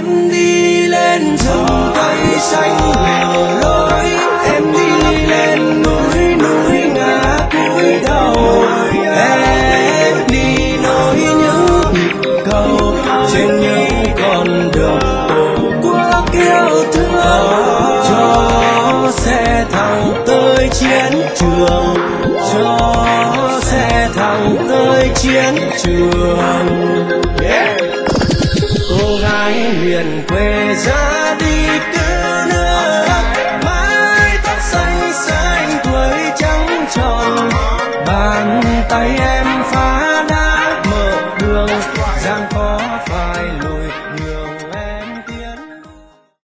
em đi lên rừng cây xanh lẻ loi, em đi lên núi núi ngả cúi đầu, em đi nối những nhịp cầu trên những con đường tổ quốc yêu thương. Cho xe thẳng tới chiến trường, cho xe thẳng tới chiến trường. Cô gái miền quê ra đi